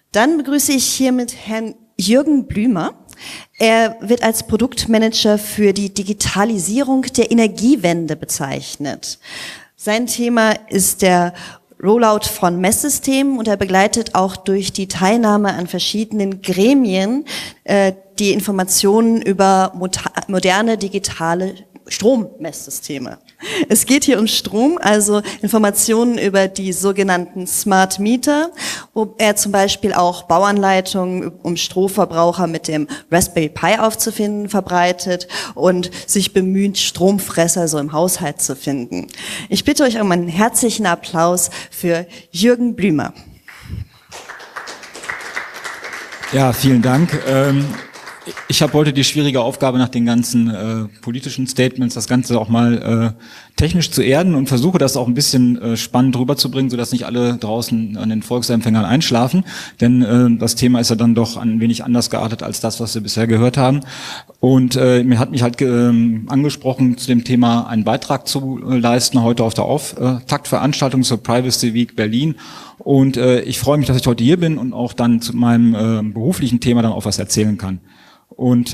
Dann begrüße ich hiermit Herrn Jürgen Blümer. Er wird als Produktmanager für die Digitalisierung der Energiewende bezeichnet. Sein Thema ist der Rollout von Messsystemen und er begleitet auch durch die Teilnahme an verschiedenen Gremien die Informationen über moderne digitale Strommesssysteme. Es geht hier um Strom, also Informationen über die sogenannten Smart Meter, wo er zum Beispiel auch Bauanleitungen, um Stromverbraucher mit dem Raspberry Pi aufzufinden, verbreitet und sich bemüht, Stromfresser so im Haushalt zu finden. Ich bitte euch um einen herzlichen Applaus für Jürgen Blümer. Ja, vielen Dank. Ich habe heute die schwierige Aufgabe, nach den ganzen politischen Statements das Ganze auch mal technisch zu erden und versuche das auch ein bisschen spannend rüberzubringen, sodass nicht alle draußen an den Volksempfängern einschlafen. Denn das Thema ist ja dann doch ein wenig anders geartet als das, was wir bisher gehört haben. Und mir hat mich halt angesprochen, zu dem Thema einen Beitrag zu leisten, heute auf der Auftaktveranstaltung zur Privacy Week Berlin. Und ich freue mich, dass ich heute hier bin und auch dann zu meinem beruflichen Thema dann auch was erzählen kann. Und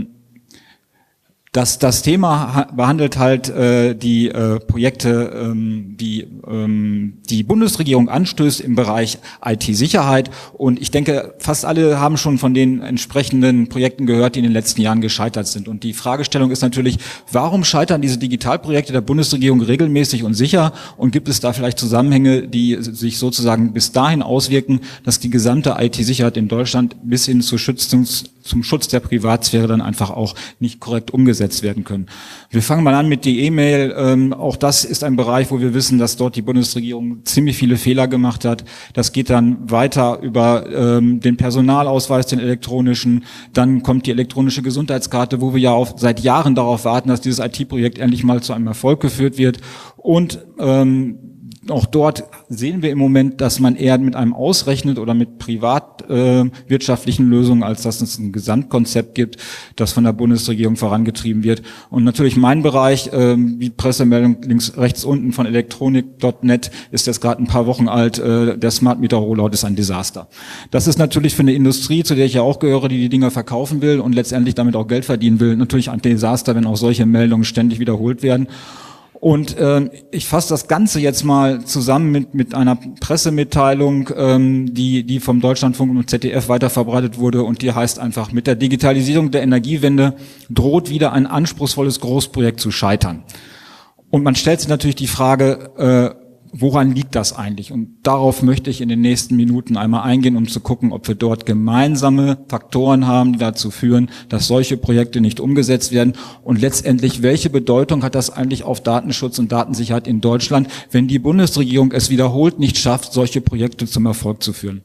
das Thema behandelt halt die Projekte, die Bundesregierung anstößt im Bereich IT-Sicherheit. Und ich denke, fast alle haben schon von den entsprechenden Projekten gehört, die in den letzten Jahren gescheitert sind. Und die Fragestellung ist natürlich, warum scheitern diese Digitalprojekte der Bundesregierung regelmäßig und sicher? Und gibt es da vielleicht Zusammenhänge, die sich sozusagen bis dahin auswirken, dass die gesamte IT-Sicherheit in Deutschland bis hin zum Schutz der Privatsphäre dann einfach auch nicht korrekt umgesetzt werden können. Wir fangen mal an mit der E-Mail. Auch das ist ein Bereich, wo wir wissen, dass dort die Bundesregierung ziemlich viele Fehler gemacht hat. Das geht dann weiter über den Personalausweis, den elektronischen. Dann kommt die elektronische Gesundheitskarte, wo wir ja auch seit Jahren darauf warten, dass dieses IT-Projekt endlich mal zu einem Erfolg geführt wird. Und auch dort sehen wir im Moment, dass man eher mit einem ausrechnet oder mit privatwirtschaftlichen Lösungen, als dass es ein Gesamtkonzept gibt, das von der Bundesregierung vorangetrieben wird. Und natürlich mein Bereich, wie Pressemeldung rechts unten von elektronik.net, ist jetzt gerade ein paar Wochen alt, der Smart Meter Rollout ist ein Desaster. Das ist natürlich für eine Industrie, zu der ich ja auch gehöre, die Dinger verkaufen will und letztendlich damit auch Geld verdienen will, natürlich ein Desaster, wenn auch solche Meldungen ständig wiederholt werden. Und ich fasse das Ganze jetzt mal zusammen mit einer Pressemitteilung, die vom Deutschlandfunk und ZDF weiterverbreitet wurde und die heißt einfach: Mit der Digitalisierung der Energiewende droht wieder ein anspruchsvolles Großprojekt zu scheitern. Und man stellt sich natürlich die Frage, woran liegt das eigentlich? Und darauf möchte ich in den nächsten Minuten einmal eingehen, um zu gucken, ob wir dort gemeinsame Faktoren haben, die dazu führen, dass solche Projekte nicht umgesetzt werden. Und letztendlich, welche Bedeutung hat das eigentlich auf Datenschutz und Datensicherheit in Deutschland, wenn die Bundesregierung es wiederholt nicht schafft, solche Projekte zum Erfolg zu führen?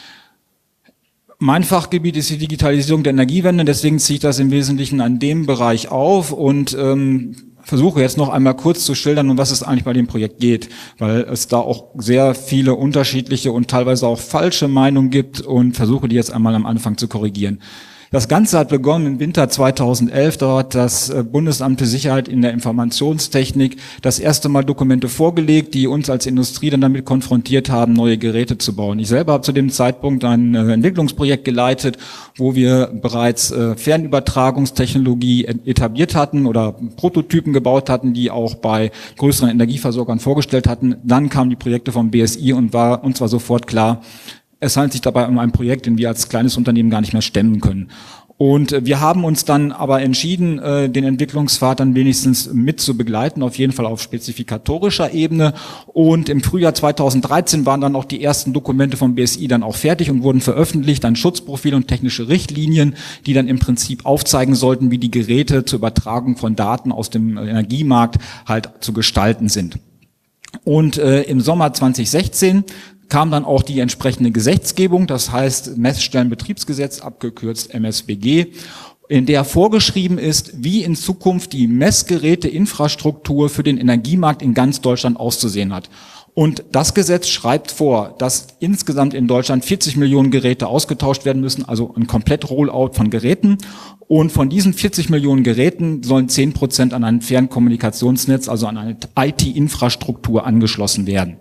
Mein Fachgebiet ist die Digitalisierung der Energiewende, deswegen ziehe ich das im Wesentlichen an dem Bereich auf und versuche jetzt noch einmal kurz zu schildern, um was es eigentlich bei dem Projekt geht, weil es da auch sehr viele unterschiedliche und teilweise auch falsche Meinungen gibt und versuche die jetzt einmal am Anfang zu korrigieren. Das Ganze hat begonnen im Winter 2011. Dort das Bundesamt für Sicherheit in der Informationstechnik das erste Mal Dokumente vorgelegt, die uns als Industrie dann damit konfrontiert haben, neue Geräte zu bauen. Ich selber habe zu dem Zeitpunkt ein Entwicklungsprojekt geleitet, wo wir bereits Fernübertragungstechnologie etabliert hatten oder Prototypen gebaut hatten, die auch bei größeren Energieversorgern vorgestellt hatten. Dann kamen die Projekte vom BSI und uns war sofort klar, es handelt sich dabei um ein Projekt, den wir als kleines Unternehmen gar nicht mehr stemmen können. Und wir haben uns dann aber entschieden, den Entwicklungspfad dann wenigstens mit zu begleiten, auf jeden Fall auf spezifikatorischer Ebene. Und im Frühjahr 2013 waren dann auch die ersten Dokumente vom BSI dann auch fertig und wurden veröffentlicht, dann Schutzprofile und technische Richtlinien, die dann im Prinzip aufzeigen sollten, wie die Geräte zur Übertragung von Daten aus dem Energiemarkt halt zu gestalten sind. Und im Sommer 2016 kam dann auch die entsprechende Gesetzgebung, das heißt Messstellenbetriebsgesetz, abgekürzt MSBG, in der vorgeschrieben ist, wie in Zukunft die Messgeräteinfrastruktur für den Energiemarkt in ganz Deutschland auszusehen hat. Und das Gesetz schreibt vor, dass insgesamt in Deutschland 40 Millionen Geräte ausgetauscht werden müssen, also ein Komplett-Rollout von Geräten. Und von diesen 40 Millionen Geräten sollen 10% an ein Fernkommunikationsnetz, also an eine IT-Infrastruktur angeschlossen werden.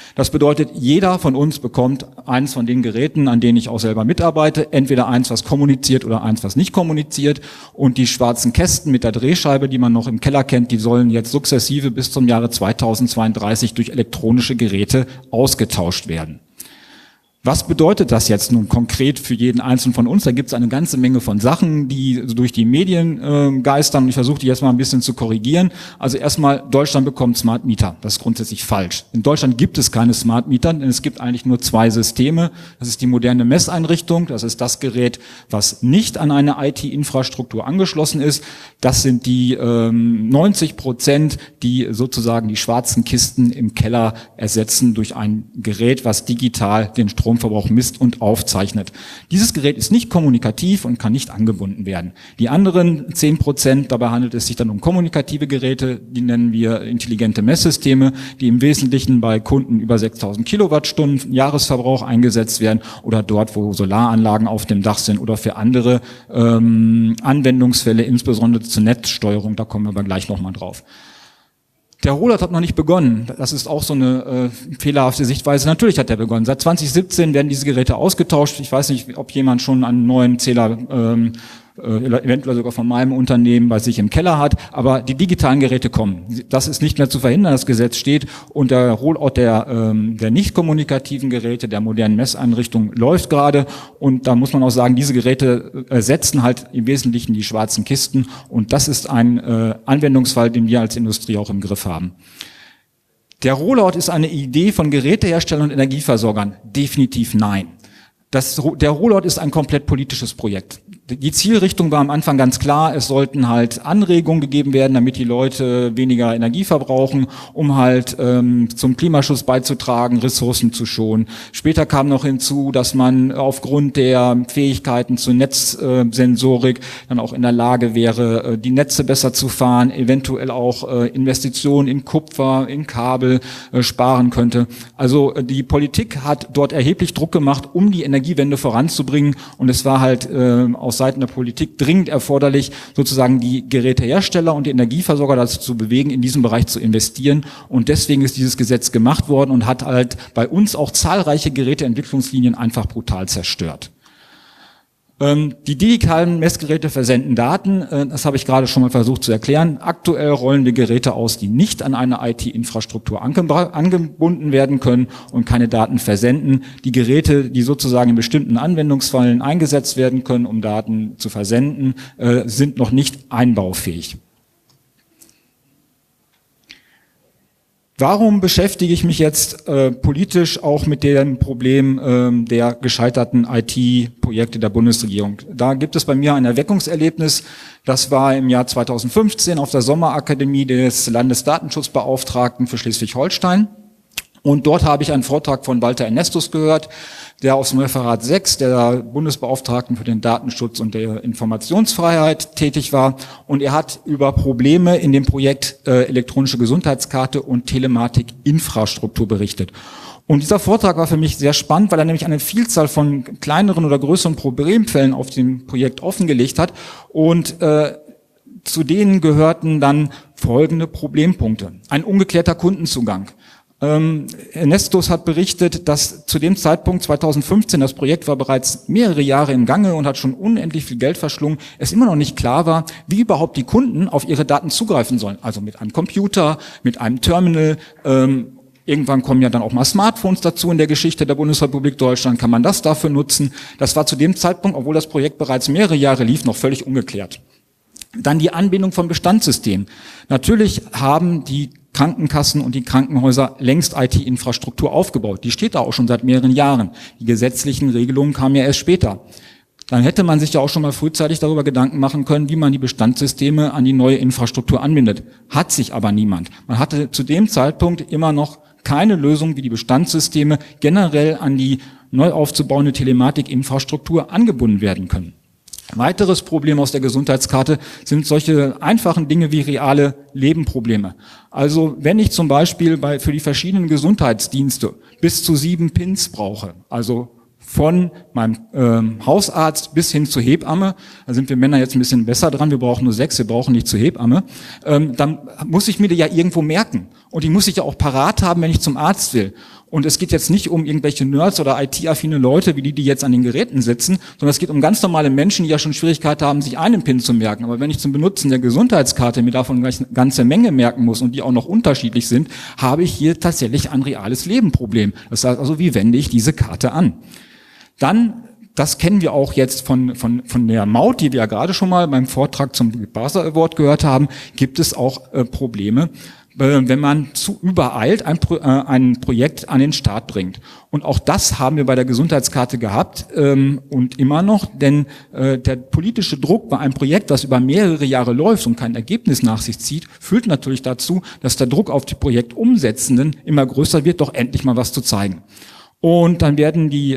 Das bedeutet, jeder von uns bekommt eins von den Geräten, an denen ich auch selber mitarbeite, entweder eins, was kommuniziert oder eins, was nicht kommuniziert. Und die schwarzen Kästen mit der Drehscheibe, die man noch im Keller kennt, die sollen jetzt sukzessive bis zum Jahre 2032 durch elektronische Geräte ausgetauscht werden. Was bedeutet das jetzt nun konkret für jeden Einzelnen von uns? Da gibt es eine ganze Menge von Sachen, die durch die Medien geistern. Und ich versuche die jetzt mal ein bisschen zu korrigieren. Also erstmal, Deutschland bekommt Smart Meter. Das ist grundsätzlich falsch. In Deutschland gibt es keine Smart Meter, denn es gibt eigentlich nur zwei Systeme. Das ist die moderne Messeinrichtung. Das ist das Gerät, was nicht an eine IT-Infrastruktur angeschlossen ist. Das sind die 90%, die sozusagen die schwarzen Kisten im Keller ersetzen durch ein Gerät, was digital den Stromverbrauch misst und aufzeichnet. Dieses Gerät ist nicht kommunikativ und kann nicht angebunden werden. Die anderen 10%, dabei handelt es sich dann um kommunikative Geräte, die nennen wir intelligente Messsysteme, die im Wesentlichen bei Kunden über 6000 Kilowattstunden Jahresverbrauch eingesetzt werden oder dort, wo Solaranlagen auf dem Dach sind oder für andere Anwendungsfälle, insbesondere zur Netzsteuerung, da kommen wir aber gleich nochmal drauf. Der Rollout hat noch nicht begonnen. Das ist auch so eine fehlerhafte Sichtweise. Natürlich hat er begonnen. Seit 2017 werden diese Geräte ausgetauscht. Ich weiß nicht, ob jemand schon einen neuen Zähler eventuell sogar von meinem Unternehmen bei sich im Keller hat, aber die digitalen Geräte kommen. Das ist nicht mehr zu verhindern, das Gesetz steht und der Rollout der nicht kommunikativen Geräte, der modernen Messeinrichtungen läuft gerade und da muss man auch sagen, diese Geräte ersetzen halt im Wesentlichen die schwarzen Kisten und das ist ein Anwendungsfall, den wir als Industrie auch im Griff haben. Der Rollout ist eine Idee von Geräteherstellern und Energieversorgern? Definitiv nein. Der Rollout ist ein komplett politisches Projekt. Die Zielrichtung war am Anfang ganz klar, es sollten halt Anregungen gegeben werden, damit die Leute weniger Energie verbrauchen, um halt zum Klimaschutz beizutragen, Ressourcen zu schonen. Später kam noch hinzu, dass man aufgrund der Fähigkeiten zur Netzsensorik dann auch in der Lage wäre, die Netze besser zu fahren, eventuell auch Investitionen in Kupfer, in Kabel sparen könnte. Also die Politik hat dort erheblich Druck gemacht, um die Energiewende voranzubringen und es war halt aus Seiten der Politik dringend erforderlich, sozusagen die Gerätehersteller und die Energieversorger dazu zu bewegen, in diesem Bereich zu investieren. Und deswegen ist dieses Gesetz gemacht worden und hat halt bei uns auch zahlreiche Geräteentwicklungslinien einfach brutal zerstört. Die digitalen Messgeräte versenden Daten, das habe ich gerade schon mal versucht zu erklären. Aktuell rollen wir Geräte aus, die nicht an eine IT-Infrastruktur angebunden werden können und keine Daten versenden. Die Geräte, die sozusagen in bestimmten Anwendungsfällen eingesetzt werden können, um Daten zu versenden, sind noch nicht einbaufähig. Warum beschäftige ich mich jetzt politisch auch mit dem Problem der gescheiterten IT-Projekte der Bundesregierung? Da gibt es bei mir ein Erweckungserlebnis. Das war im Jahr 2015 auf der Sommerakademie des Landesdatenschutzbeauftragten für Schleswig-Holstein. Und dort habe ich einen Vortrag von Walter Ernestus gehört, der aus dem Referat 6 der Bundesbeauftragten für den Datenschutz und der Informationsfreiheit tätig war. Und er hat über Probleme in dem Projekt elektronische Gesundheitskarte und Telematikinfrastruktur berichtet. Und dieser Vortrag war für mich sehr spannend, weil er nämlich eine Vielzahl von kleineren oder größeren Problemfällen auf dem Projekt offengelegt hat. Und zu denen gehörten dann folgende Problempunkte. Ein ungeklärter Kundenzugang. Ernestus hat berichtet, dass zu dem Zeitpunkt 2015, das Projekt war bereits mehrere Jahre im Gange und hat schon unendlich viel Geld verschlungen, es immer noch nicht klar war, wie überhaupt die Kunden auf ihre Daten zugreifen sollen. Also mit einem Computer, mit einem Terminal. Irgendwann kommen ja dann auch mal Smartphones dazu in der Geschichte der Bundesrepublik Deutschland. Kann man das dafür nutzen? Das war zu dem Zeitpunkt, obwohl das Projekt bereits mehrere Jahre lief, noch völlig ungeklärt. Dann die Anbindung von Bestandssystemen. Natürlich haben die Krankenkassen und die Krankenhäuser längst IT-Infrastruktur aufgebaut. Die steht da auch schon seit mehreren Jahren. Die gesetzlichen Regelungen kamen ja erst später. Dann hätte man sich ja auch schon mal frühzeitig darüber Gedanken machen können, wie man die Bestandssysteme an die neue Infrastruktur anbindet. Hat sich aber niemand. Man hatte zu dem Zeitpunkt immer noch keine Lösung, wie die Bestandssysteme generell an die neu aufzubauende Telematikinfrastruktur angebunden werden können. Ein weiteres Problem aus der Gesundheitskarte sind solche einfachen Dinge wie reale Lebenprobleme. Also wenn ich zum Beispiel für die verschiedenen Gesundheitsdienste bis zu 7 Pins brauche, also von meinem Hausarzt bis hin zur Hebamme. Da sind wir Männer jetzt ein bisschen besser dran. Wir brauchen nur 6, wir brauchen nicht zur Hebamme. Dann muss ich mir die ja irgendwo merken. Und die muss ich ja auch parat haben, wenn ich zum Arzt will. Und es geht jetzt nicht um irgendwelche Nerds oder IT-affine Leute, wie die jetzt an den Geräten sitzen, sondern es geht um ganz normale Menschen, die ja schon Schwierigkeiten haben, sich einen PIN zu merken. Aber wenn ich zum Benutzen der Gesundheitskarte mir davon gleich eine ganze Menge merken muss und die auch noch unterschiedlich sind, habe ich hier tatsächlich ein reales Lebenproblem. Das heißt also, wie wende ich diese Karte an? Dann, das kennen wir auch jetzt von der Maut, die wir ja gerade schon mal beim Vortrag zum Basel Award gehört haben, gibt es auch Probleme, wenn man zu übereilt ein Projekt an den Start bringt. Und auch das haben wir bei der Gesundheitskarte gehabt und immer noch, denn der politische Druck bei einem Projekt, das über mehrere Jahre läuft und kein Ergebnis nach sich zieht, führt natürlich dazu, dass der Druck auf die Projektumsetzenden immer größer wird, doch endlich mal was zu zeigen. Und dann werden die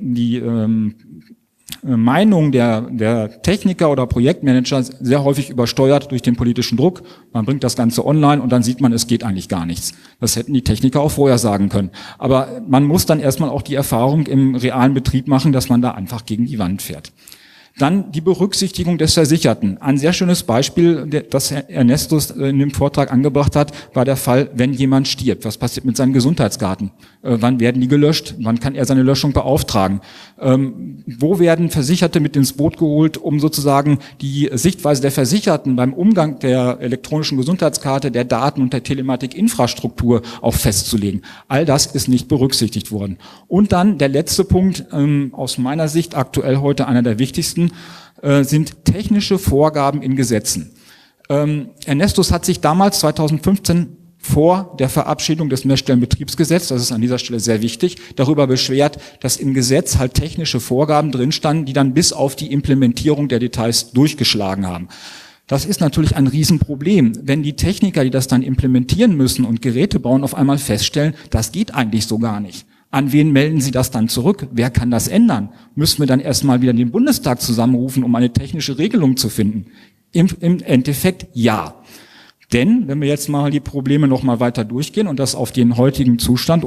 Meinungen der Techniker oder Projektmanager sehr häufig übersteuert durch den politischen Druck. Man bringt das Ganze online und dann sieht man, es geht eigentlich gar nichts. Das hätten die Techniker auch vorher sagen können. Aber man muss dann erstmal auch die Erfahrung im realen Betrieb machen, dass man da einfach gegen die Wand fährt. Dann die Berücksichtigung des Versicherten. Ein sehr schönes Beispiel, das Herr Ernestus in dem Vortrag angebracht hat, war der Fall, wenn jemand stirbt. Was passiert mit seinen Gesundheitskarten? Wann werden die gelöscht? Wann kann er seine Löschung beauftragen? Wo werden Versicherte mit ins Boot geholt, um sozusagen die Sichtweise der Versicherten beim Umgang der elektronischen Gesundheitskarte, der Daten und der Telematikinfrastruktur auch festzulegen? All das ist nicht berücksichtigt worden. Und dann der letzte Punkt, aus meiner Sicht aktuell heute einer der wichtigsten, sind technische Vorgaben in Gesetzen. Ernestus hat sich damals 2015 vor der Verabschiedung des Messstellenbetriebsgesetzes, das ist an dieser Stelle sehr wichtig, darüber beschwert, dass im Gesetz halt technische Vorgaben drin standen, die dann bis auf die Implementierung der Details durchgeschlagen haben. Das ist natürlich ein Riesenproblem, wenn die Techniker, die das dann implementieren müssen und Geräte bauen, auf einmal feststellen, das geht eigentlich so gar nicht. An wen melden Sie das dann zurück? Wer kann das ändern? Müssen wir dann erstmal wieder den Bundestag zusammenrufen, um eine technische Regelung zu finden? Im Endeffekt ja. Denn, wenn wir jetzt mal die Probleme noch mal weiter durchgehen und das auf den heutigen Zustand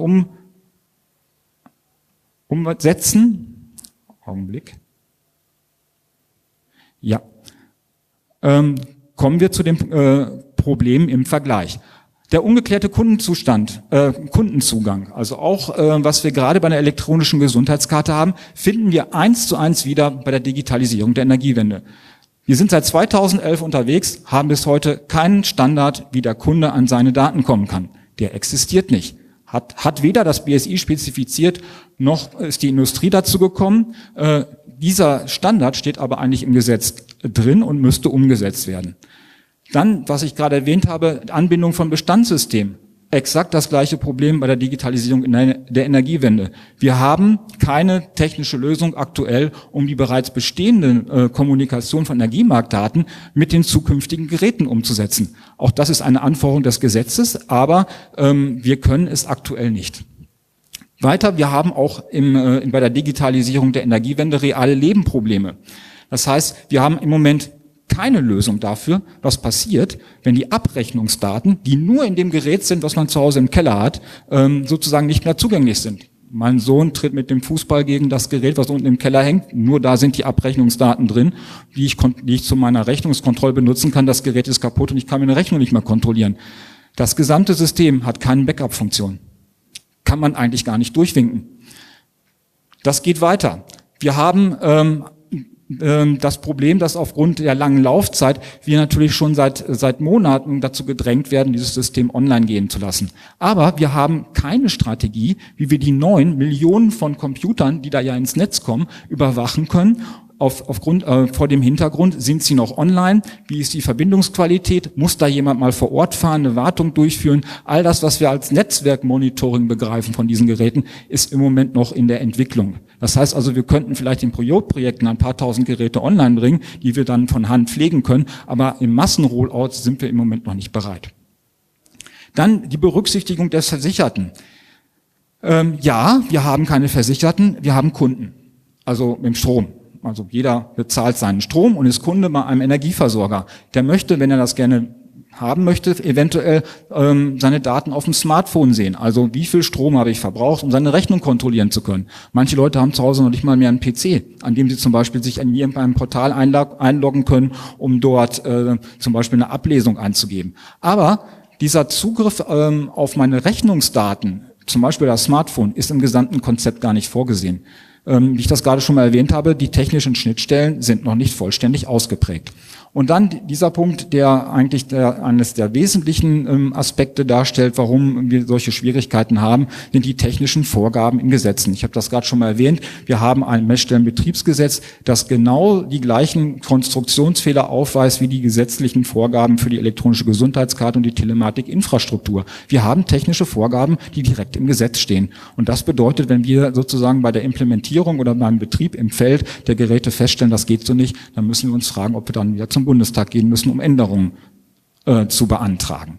umsetzen. Augenblick. Ja. Kommen wir zu dem Problem im Vergleich. Der ungeklärte Kundenzugang, also auch was wir gerade bei der elektronischen Gesundheitskarte haben, finden wir 1:1 wieder bei der Digitalisierung der Energiewende. Wir sind seit 2011 unterwegs, haben bis heute keinen Standard, wie der Kunde an seine Daten kommen kann. Der existiert nicht. Hat weder das BSI spezifiziert, noch ist die Industrie dazu gekommen. Dieser Standard steht aber eigentlich im Gesetz drin und müsste umgesetzt werden. Dann, was ich gerade erwähnt habe, Anbindung von Bestandssystemen. Exakt das gleiche Problem bei der Digitalisierung der Energiewende. Wir haben keine technische Lösung aktuell, um die bereits bestehende Kommunikation von Energiemarktdaten mit den zukünftigen Geräten umzusetzen. Auch das ist eine Anforderung des Gesetzes, aber wir können es aktuell nicht. Weiter, wir haben auch bei der Digitalisierung der Energiewende reale Lebenprobleme. Das heißt, wir haben im Moment keine Lösung dafür, was passiert, wenn die Abrechnungsdaten, die nur in dem Gerät sind, was man zu Hause im Keller hat, sozusagen nicht mehr zugänglich sind. Mein Sohn tritt mit dem Fußball gegen das Gerät, was unten im Keller hängt. Nur da sind die Abrechnungsdaten drin, die ich zu meiner Rechnungskontrolle benutzen kann. Das Gerät ist kaputt und ich kann meine Rechnung nicht mehr kontrollieren. Das gesamte System hat keine Backup-Funktion. Kann man eigentlich gar nicht durchwinken. Das geht weiter. Wir haben das Problem, dass aufgrund der langen Laufzeit wir natürlich schon seit Monaten dazu gedrängt werden, dieses System online gehen zu lassen. Aber wir haben keine Strategie, wie wir die 9 Millionen von Computern, die da ja ins Netz kommen, überwachen können. Vor dem Hintergrund, sind sie noch online? Wie ist die Verbindungsqualität? Muss da jemand mal vor Ort fahren, eine Wartung durchführen? All das, was wir als Netzwerkmonitoring begreifen von diesen Geräten, ist im Moment noch in der Entwicklung. Das heißt also, wir könnten vielleicht in Pilotprojekten ein paar tausend Geräte online bringen, die wir dann von Hand pflegen können, aber im Massenrollout sind wir im Moment noch nicht bereit. Dann die Berücksichtigung des Versicherten. Ja, wir haben keine Versicherten, wir haben Kunden, also im Strom. Also jeder bezahlt seinen Strom und ist Kunde bei einem Energieversorger. Der möchte, wenn er das gerne haben möchte, eventuell seine Daten auf dem Smartphone sehen. Also wie viel Strom habe ich verbraucht, um seine Rechnung kontrollieren zu können. Manche Leute haben zu Hause noch nicht mal mehr einen PC, an dem sie zum Beispiel sich in irgendeinem Portal einloggen können, um dort zum Beispiel eine Ablesung einzugeben. Aber dieser Zugriff auf meine Rechnungsdaten, zum Beispiel das Smartphone, ist im gesamten Konzept gar nicht vorgesehen. Wie ich das gerade schon mal erwähnt habe, die technischen Schnittstellen sind noch nicht vollständig ausgeprägt. Und dann dieser Punkt, der eigentlich eines der wesentlichen Aspekte darstellt, warum wir solche Schwierigkeiten haben, sind die technischen Vorgaben in Gesetzen. Ich habe das gerade schon mal erwähnt. Wir haben ein Messstellenbetriebsgesetz, das genau die gleichen Konstruktionsfehler aufweist wie die gesetzlichen Vorgaben für die elektronische Gesundheitskarte und die Telematikinfrastruktur. Wir haben technische Vorgaben, die direkt im Gesetz stehen. Und das bedeutet, wenn wir sozusagen bei der Implementierung oder beim Betrieb im Feld der Geräte feststellen, das geht so nicht, dann müssen wir uns fragen, ob wir dann wieder zum Bundestag gehen müssen, um Änderungen zu beantragen.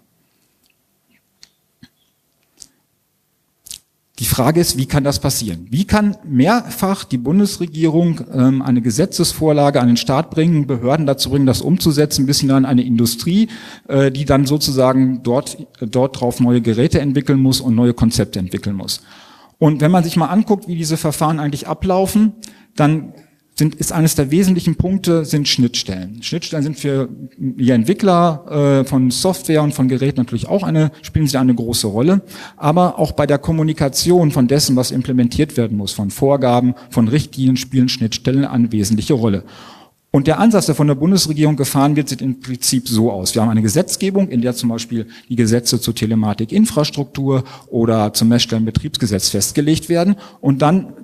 Die Frage ist, wie kann das passieren? Wie kann mehrfach die Bundesregierung eine Gesetzesvorlage an den Start bringen, Behörden dazu bringen, das umzusetzen, bis hinein eine Industrie, die dann sozusagen dort drauf neue Geräte entwickeln muss und neue Konzepte entwickeln muss? Und wenn man sich mal anguckt, wie diese Verfahren eigentlich ablaufen, dann ist eines der wesentlichen Punkte sind Schnittstellen. Schnittstellen sind für die Entwickler von Software und von Geräten natürlich auch spielen sie eine große Rolle. Aber auch bei der Kommunikation von dessen, was implementiert werden muss, von Vorgaben, von Richtlinien, spielen Schnittstellen eine wesentliche Rolle. Und der Ansatz, der von der Bundesregierung gefahren wird, sieht im Prinzip so aus. Wir haben eine Gesetzgebung, in der zum Beispiel die Gesetze zur Telematikinfrastruktur oder zum Messstellenbetriebsgesetz festgelegt werden. Und dann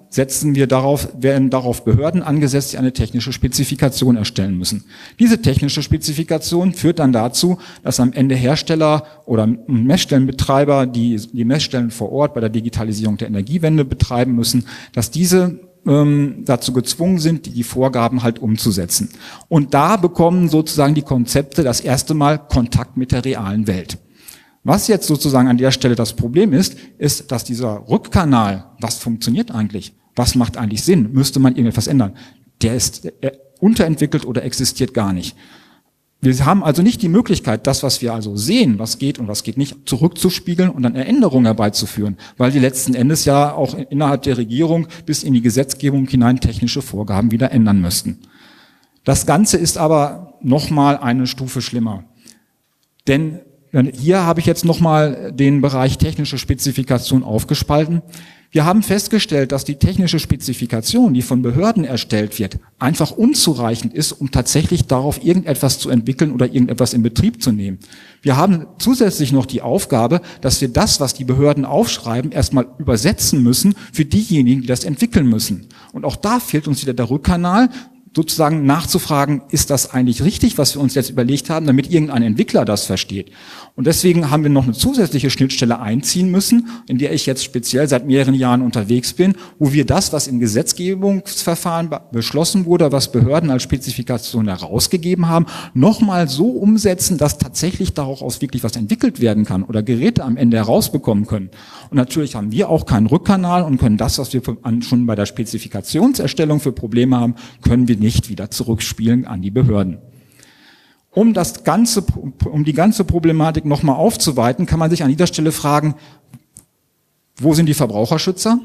werden darauf Behörden angesetzt, die eine technische Spezifikation erstellen müssen. Diese technische Spezifikation führt dann dazu, dass am Ende Hersteller oder Messstellenbetreiber, die Messstellen vor Ort bei der Digitalisierung der Energiewende betreiben müssen, dass diese dazu gezwungen sind, die Vorgaben halt umzusetzen. Und da bekommen sozusagen die Konzepte das erste Mal Kontakt mit der realen Welt. Was jetzt sozusagen an der Stelle das Problem ist, dass dieser Rückkanal, was funktioniert eigentlich? Was macht eigentlich Sinn? Müsste man irgendetwas ändern? Der ist unterentwickelt oder existiert gar nicht. Wir haben also nicht die Möglichkeit, das, was wir also sehen, was geht und was geht nicht, zurückzuspiegeln und dann Änderungen herbeizuführen, weil die letzten Endes ja auch innerhalb der Regierung bis in die Gesetzgebung hinein technische Vorgaben wieder ändern müssten. Das Ganze ist aber nochmal eine Stufe schlimmer. Denn hier habe ich jetzt nochmal den Bereich technische Spezifikation aufgespalten. Wir haben festgestellt, dass die technische Spezifikation, die von Behörden erstellt wird, einfach unzureichend ist, um tatsächlich darauf irgendetwas zu entwickeln oder irgendetwas in Betrieb zu nehmen. Wir haben zusätzlich noch die Aufgabe, dass wir das, was die Behörden aufschreiben, erstmal übersetzen müssen für diejenigen, die das entwickeln müssen. Und auch da fehlt uns wieder der Rückkanal, sozusagen nachzufragen, ist das eigentlich richtig, was wir uns jetzt überlegt haben, damit irgendein Entwickler das versteht. Und deswegen haben wir noch eine zusätzliche Schnittstelle einziehen müssen, in der ich jetzt speziell seit mehreren Jahren unterwegs bin, wo wir das, was im Gesetzgebungsverfahren beschlossen wurde, was Behörden als Spezifikation herausgegeben haben, nochmal so umsetzen, dass tatsächlich daraus wirklich was entwickelt werden kann oder Geräte am Ende herausbekommen können. Und natürlich haben wir auch keinen Rückkanal und können das, was wir schon bei der Spezifikationserstellung für Probleme haben, können wir nicht wieder zurückspielen an die Behörden. Um die ganze Problematik nochmal aufzuweiten, kann man sich an dieser Stelle fragen, wo sind die Verbraucherschützer?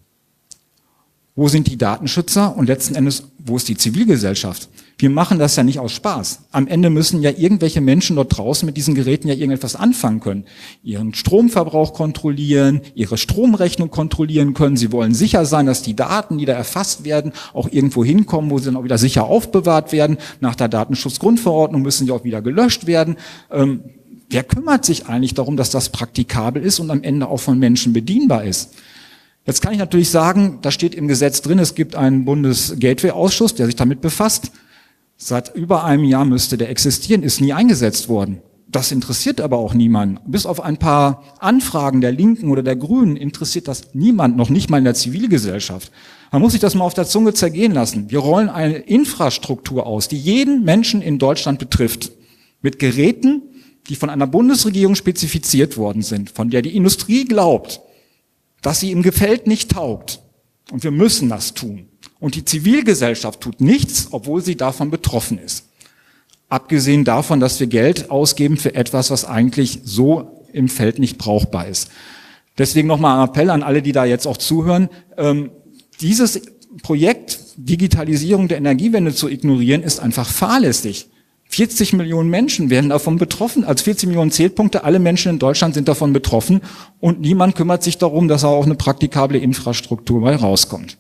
Wo sind die Datenschützer? Und letzten Endes, wo ist die Zivilgesellschaft? Wir machen das ja nicht aus Spaß. Am Ende müssen ja irgendwelche Menschen dort draußen mit diesen Geräten ja irgendetwas anfangen können. Ihren Stromverbrauch kontrollieren, ihre Stromrechnung kontrollieren können. Sie wollen sicher sein, dass die Daten, die da erfasst werden, auch irgendwo hinkommen, wo sie dann auch wieder sicher aufbewahrt werden. Nach der Datenschutzgrundverordnung müssen sie auch wieder gelöscht werden. Wer kümmert sich eigentlich darum, dass das praktikabel ist und am Ende auch von Menschen bedienbar ist? Jetzt kann ich natürlich sagen, da steht im Gesetz drin, es gibt einen Bundesgateway-Ausschuss, der sich damit befasst. Seit über einem Jahr müsste der existieren, ist nie eingesetzt worden. Das interessiert aber auch niemanden. Bis auf ein paar Anfragen der Linken oder der Grünen interessiert das niemand, noch nicht mal in der Zivilgesellschaft. Man muss sich das mal auf der Zunge zergehen lassen. Wir rollen eine Infrastruktur aus, die jeden Menschen in Deutschland betrifft. Mit Geräten, die von einer Bundesregierung spezifiziert worden sind, von der die Industrie glaubt, dass sie im Gefeld nicht taugt. Und wir müssen das tun. Und die Zivilgesellschaft tut nichts, obwohl sie davon betroffen ist. Abgesehen davon, dass wir Geld ausgeben für etwas, was eigentlich so im Feld nicht brauchbar ist. Deswegen nochmal ein Appell an alle, die da jetzt auch zuhören. Dieses Projekt Digitalisierung der Energiewende zu ignorieren, ist einfach fahrlässig. 40 Millionen Menschen werden davon betroffen. Als 40 Millionen Zählpunkte, alle Menschen in Deutschland sind davon betroffen und niemand kümmert sich darum, dass auch eine praktikable Infrastruktur bei rauskommt.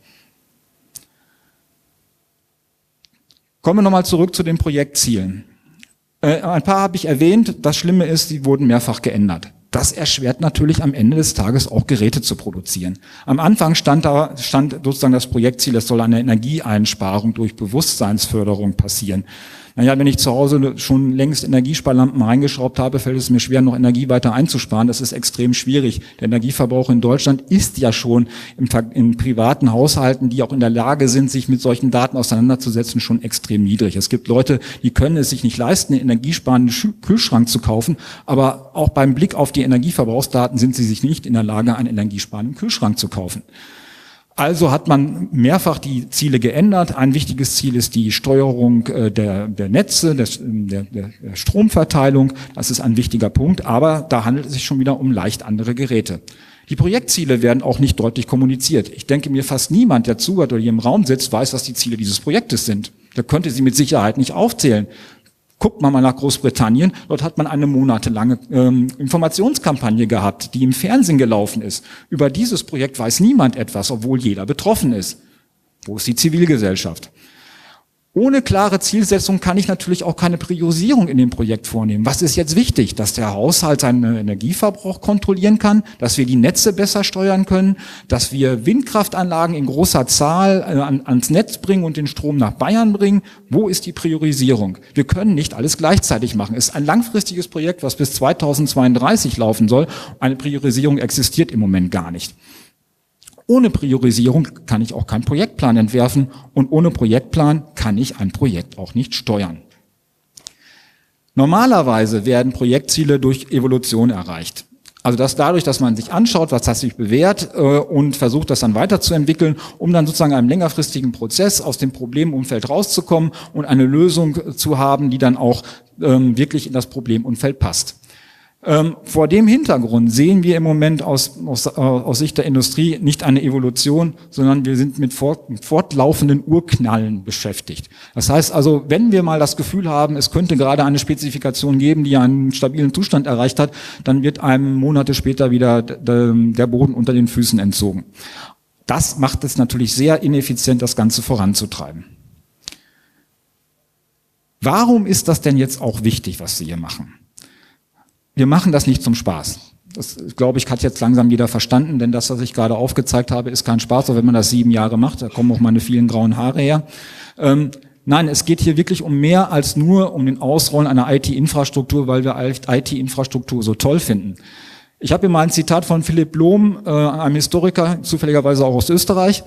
Kommen wir nochmal zurück zu den Projektzielen. Ein paar habe ich erwähnt. Das Schlimme ist, die wurden mehrfach geändert. Das erschwert natürlich am Ende des Tages auch Geräte zu produzieren. Am Anfang stand sozusagen das Projektziel, es soll eine Energieeinsparung durch Bewusstseinsförderung passieren. Naja, wenn ich zu Hause schon längst Energiesparlampen reingeschraubt habe, fällt es mir schwer, noch Energie weiter einzusparen. Das ist extrem schwierig. Der Energieverbrauch in Deutschland ist ja schon in privaten Haushalten, die auch in der Lage sind, sich mit solchen Daten auseinanderzusetzen, schon extrem niedrig. Es gibt Leute, die können es sich nicht leisten, einen energiesparenden Kühlschrank zu kaufen, aber auch beim Blick auf die Energieverbrauchsdaten sind sie sich nicht in der Lage, einen energiesparenden Kühlschrank zu kaufen. Also hat man mehrfach die Ziele geändert. Ein wichtiges Ziel ist die Steuerung der Netze, der Stromverteilung. Das ist ein wichtiger Punkt, aber da handelt es sich schon wieder um leicht andere Geräte. Die Projektziele werden auch nicht deutlich kommuniziert. Ich denke mir, fast niemand, der zuhört oder hier im Raum sitzt, weiß, was die Ziele dieses Projektes sind. Der könnte sie mit Sicherheit nicht aufzählen. Guckt man mal nach Großbritannien, dort hat man eine monatelange Informationskampagne gehabt, die im Fernsehen gelaufen ist. Über dieses Projekt weiß niemand etwas, obwohl jeder betroffen ist. Wo ist die Zivilgesellschaft? Ohne klare Zielsetzung kann ich natürlich auch keine Priorisierung in dem Projekt vornehmen. Was ist jetzt wichtig? Dass der Haushalt seinen Energieverbrauch kontrollieren kann, dass wir die Netze besser steuern können, dass wir Windkraftanlagen in großer Zahl ans Netz bringen und den Strom nach Bayern bringen. Wo ist die Priorisierung? Wir können nicht alles gleichzeitig machen. Es ist ein langfristiges Projekt, was bis 2032 laufen soll. Eine Priorisierung existiert im Moment gar nicht. Ohne Priorisierung kann ich auch keinen Projektplan entwerfen und ohne Projektplan kann ich ein Projekt auch nicht steuern. Normalerweise werden Projektziele durch Evolution erreicht. Also dadurch, dass man sich anschaut, was hat sich bewährt und versucht, das dann weiterzuentwickeln, um dann sozusagen einem längerfristigen Prozess aus dem Problemumfeld rauszukommen und eine Lösung zu haben, die dann auch wirklich in das Problemumfeld passt. Vor dem Hintergrund sehen wir im Moment aus Sicht der Industrie nicht eine Evolution, sondern wir sind mit fortlaufenden Urknallen beschäftigt. Das heißt also, wenn wir mal das Gefühl haben, es könnte gerade eine Spezifikation geben, die einen stabilen Zustand erreicht hat, dann wird einem Monate später wieder der Boden unter den Füßen entzogen. Das macht es natürlich sehr ineffizient, das Ganze voranzutreiben. Warum ist das denn jetzt auch wichtig, was Sie hier machen? Wir machen das nicht zum Spaß. Das, glaube ich, hat jetzt langsam jeder verstanden, denn das, was ich gerade aufgezeigt habe, ist kein Spaß, auch wenn man das 7 Jahre macht. Da kommen auch meine vielen grauen Haare her. Nein, es geht hier wirklich um mehr als nur um den Ausrollen einer IT-Infrastruktur, weil wir IT-Infrastruktur so toll finden. Ich habe hier mal ein Zitat von Philipp Lohm, einem Historiker, zufälligerweise auch aus Österreich,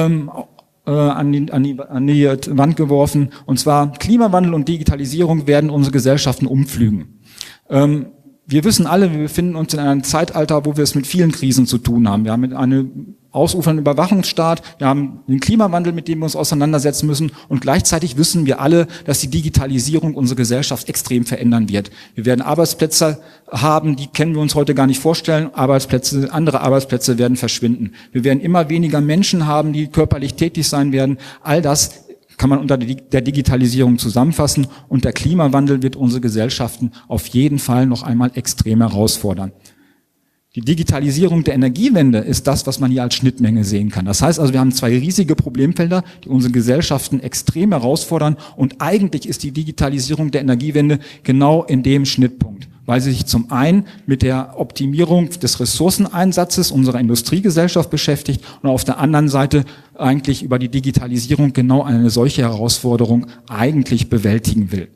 an die Wand geworfen. Und zwar, Klimawandel und Digitalisierung werden unsere Gesellschaften umpflügen. Wir wissen alle, wir befinden uns in einem Zeitalter, wo wir es mit vielen Krisen zu tun haben. Wir haben einen ausufernden Überwachungsstaat, wir haben den Klimawandel, mit dem wir uns auseinandersetzen müssen und gleichzeitig wissen wir alle, dass die Digitalisierung unsere Gesellschaft extrem verändern wird. Wir werden Arbeitsplätze haben, die können wir uns heute gar nicht vorstellen. Andere Arbeitsplätze werden verschwinden. Wir werden immer weniger Menschen haben, die körperlich tätig sein werden. All das kann man unter der Digitalisierung zusammenfassen und der Klimawandel wird unsere Gesellschaften auf jeden Fall noch einmal extrem herausfordern. Die Digitalisierung der Energiewende ist das, was man hier als Schnittmenge sehen kann. Das heißt also, wir haben 2 riesige Problemfelder, die unsere Gesellschaften extrem herausfordern und eigentlich ist die Digitalisierung der Energiewende genau in dem Schnittpunkt, weil sie sich zum einen mit der Optimierung des Ressourceneinsatzes unserer Industriegesellschaft beschäftigt und auf der anderen Seite eigentlich über die Digitalisierung genau eine solche Herausforderung eigentlich bewältigen will.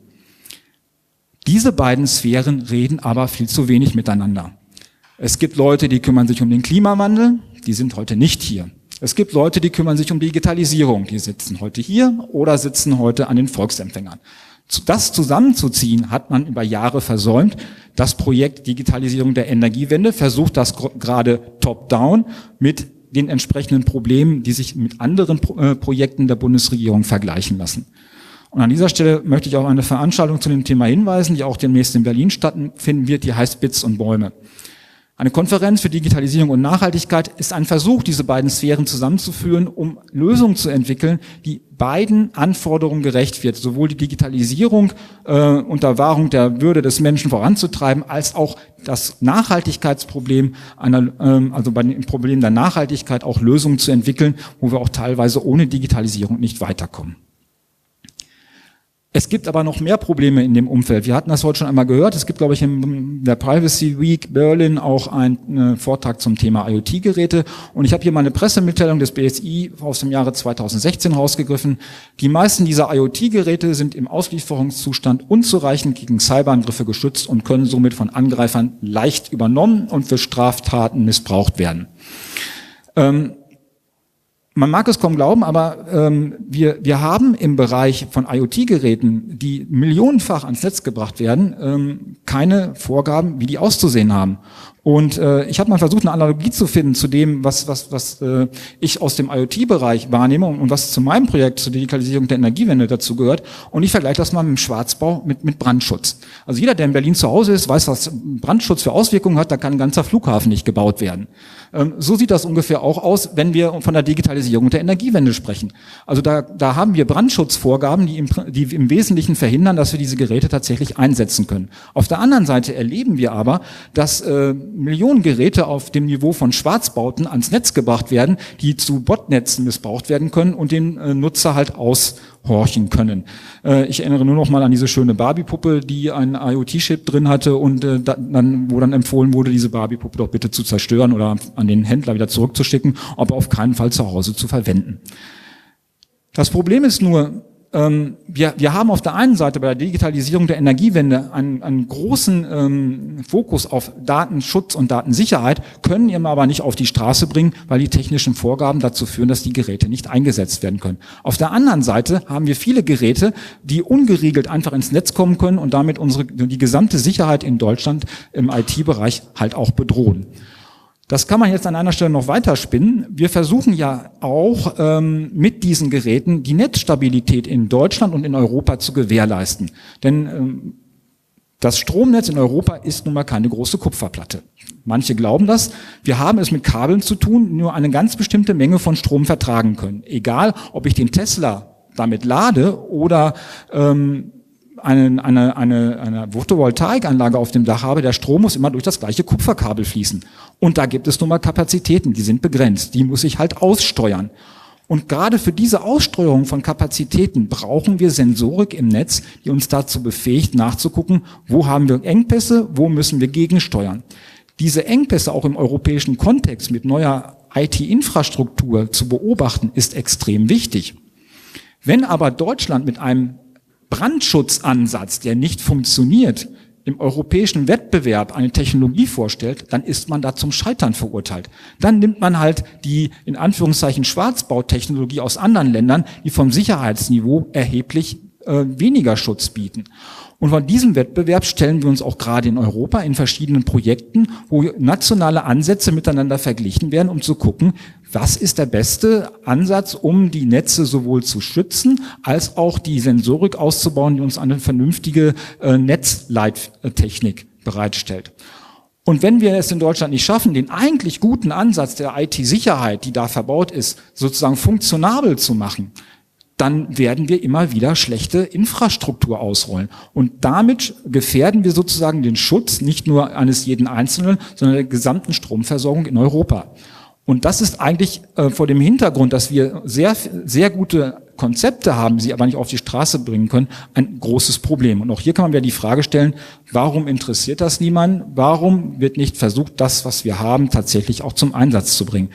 Diese beiden Sphären reden aber viel zu wenig miteinander. Es gibt Leute, die kümmern sich um den Klimawandel, die sind heute nicht hier. Es gibt Leute, die kümmern sich um Digitalisierung, die sitzen heute hier oder sitzen heute an den Volksempfängern. Das zusammenzuziehen hat man über Jahre versäumt. Das Projekt Digitalisierung der Energiewende versucht das gerade top-down mit den entsprechenden Problemen, die sich mit anderen Projekten der Bundesregierung vergleichen lassen. Und an dieser Stelle möchte ich auf eine Veranstaltung zu dem Thema hinweisen, die auch demnächst in Berlin stattfinden wird, die heißt Bits und Bäume. Eine Konferenz für Digitalisierung und Nachhaltigkeit ist ein Versuch, diese beiden Sphären zusammenzuführen, um Lösungen zu entwickeln, die beiden Anforderungen gerecht wird, sowohl die Digitalisierung unter Wahrung der Würde des Menschen voranzutreiben, als auch das Nachhaltigkeitsproblem, also bei dem Problem der Nachhaltigkeit auch Lösungen zu entwickeln, wo wir auch teilweise ohne Digitalisierung nicht weiterkommen. Es gibt aber noch mehr Probleme in dem Umfeld. Wir hatten das heute schon einmal gehört. Es gibt, glaube ich, in der Privacy Week Berlin auch einen Vortrag zum Thema IoT-Geräte. Und ich habe hier mal eine Pressemitteilung des BSI aus dem Jahre 2016 rausgegriffen. Die meisten dieser IoT-Geräte sind im Auslieferungszustand unzureichend gegen Cyberangriffe geschützt und können somit von Angreifern leicht übernommen und für Straftaten missbraucht werden. Man mag es kaum glauben, aber wir haben im Bereich von IoT-Geräten, die millionenfach ans Netz gebracht werden, keine Vorgaben, wie die auszusehen haben. Und ich habe mal versucht, eine Analogie zu finden zu dem, was ich aus dem IoT-Bereich wahrnehme und was zu meinem Projekt zur Digitalisierung der Energiewende dazu gehört. Und ich vergleiche das mal mit dem Schwarzbau, mit Brandschutz. Also jeder, der in Berlin zu Hause ist, weiß, was Brandschutz für Auswirkungen hat. Da kann ein ganzer Flughafen nicht gebaut werden. So sieht das ungefähr auch aus, wenn wir von der Digitalisierung der Energiewende sprechen. Also da haben wir Brandschutzvorgaben, die im Wesentlichen verhindern, dass wir diese Geräte tatsächlich einsetzen können. Auf der anderen Seite erleben wir aber, dass Millionen Geräte auf dem Niveau von Schwarzbauten ans Netz gebracht werden, die zu Botnetzen missbraucht werden können und den Nutzer halt aushorchen können. Ich erinnere nur noch mal an diese schöne Barbie-Puppe, die einen IoT-Chip drin hatte und wo dann empfohlen wurde, diese Barbie-Puppe doch bitte zu zerstören oder an den Händler wieder zurückzuschicken, aber auf keinen Fall zu Hause zu verwenden. Das Problem ist nur, wir haben auf der einen Seite bei der Digitalisierung der Energiewende einen großen Fokus auf Datenschutz und Datensicherheit, können ihn aber nicht auf die Straße bringen, weil die technischen Vorgaben dazu führen, dass die Geräte nicht eingesetzt werden können. Auf der anderen Seite haben wir viele Geräte, die ungeriegelt einfach ins Netz kommen können und damit die gesamte Sicherheit in Deutschland im IT-Bereich halt auch bedrohen. Das kann man jetzt an einer Stelle noch weiterspinnen. Wir versuchen ja auch mit diesen Geräten die Netzstabilität in Deutschland und in Europa zu gewährleisten. Denn das Stromnetz in Europa ist nun mal keine große Kupferplatte. Manche glauben das. Wir haben es mit Kabeln zu tun, die nur eine ganz bestimmte Menge von Strom vertragen können. Egal, ob ich den Tesla damit lade oder eine Photovoltaikanlage auf dem Dach habe, der Strom muss immer durch das gleiche Kupferkabel fließen. Und da gibt es nun mal Kapazitäten, die sind begrenzt. Die muss ich halt aussteuern. Und gerade für diese Aussteuerung von Kapazitäten brauchen wir Sensorik im Netz, die uns dazu befähigt, nachzugucken, wo haben wir Engpässe, wo müssen wir gegensteuern. Diese Engpässe auch im europäischen Kontext mit neuer IT-Infrastruktur zu beobachten, ist extrem wichtig. Wenn aber Deutschland mit einem Brandschutzansatz, der nicht funktioniert, im europäischen Wettbewerb eine Technologie vorstellt, dann ist man da zum Scheitern verurteilt. Dann nimmt man halt die, in Anführungszeichen, Schwarzbautechnologie aus anderen Ländern, die vom Sicherheitsniveau erheblich weniger Schutz bieten. Und von diesem Wettbewerb stellen wir uns auch gerade in Europa in verschiedenen Projekten, wo nationale Ansätze miteinander verglichen werden, um zu gucken, was ist der beste Ansatz, um die Netze sowohl zu schützen, als auch die Sensorik auszubauen, die uns eine vernünftige Netzleittechnik bereitstellt. Und wenn wir es in Deutschland nicht schaffen, den eigentlich guten Ansatz der IT-Sicherheit, die da verbaut ist, sozusagen funktionabel zu machen, dann werden wir immer wieder schlechte Infrastruktur ausrollen. Und damit gefährden wir sozusagen den Schutz nicht nur eines jeden Einzelnen, sondern der gesamten Stromversorgung in Europa. Und das ist eigentlich vor dem Hintergrund, dass wir sehr, sehr gute Konzepte haben, sie aber nicht auf die Straße bringen können, ein großes Problem. Und auch hier kann man wieder die Frage stellen, warum interessiert das niemanden? Warum wird nicht versucht, das, was wir haben, tatsächlich auch zum Einsatz zu bringen?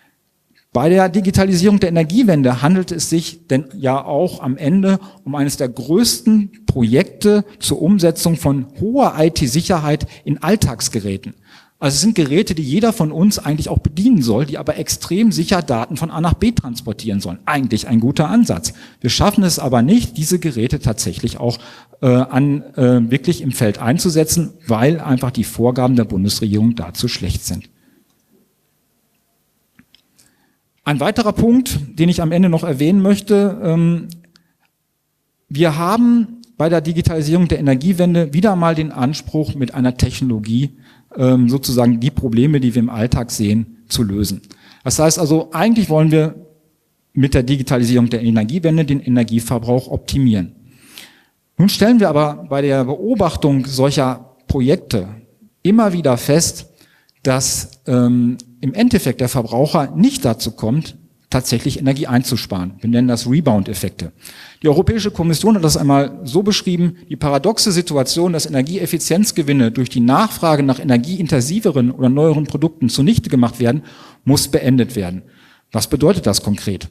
Bei der Digitalisierung der Energiewende handelt es sich denn ja auch am Ende um eines der größten Projekte zur Umsetzung von hoher IT-Sicherheit in Alltagsgeräten. Also es sind Geräte, die jeder von uns eigentlich auch bedienen soll, die aber extrem sicher Daten von A nach B transportieren sollen. Eigentlich ein guter Ansatz. Wir schaffen es aber nicht, diese Geräte tatsächlich auch wirklich im Feld einzusetzen, weil einfach die Vorgaben der Bundesregierung dazu schlecht sind. Ein weiterer Punkt, den ich am Ende noch erwähnen möchte, Wir haben bei der Digitalisierung der Energiewende wieder mal den Anspruch, mit einer Technologie sozusagen die Probleme, die wir im Alltag sehen, zu lösen. Das heißt also, eigentlich wollen wir mit der Digitalisierung der Energiewende den Energieverbrauch optimieren. Nun stellen wir aber bei der Beobachtung solcher Projekte immer wieder fest, dass im Endeffekt der Verbraucher nicht dazu kommt, tatsächlich Energie einzusparen. Wir nennen das Rebound-Effekte. Die Europäische Kommission hat das einmal so beschrieben: Die paradoxe Situation, dass Energieeffizienzgewinne durch die Nachfrage nach energieintensiveren oder neueren Produkten zunichte gemacht werden, muss beendet werden. Was bedeutet das konkret?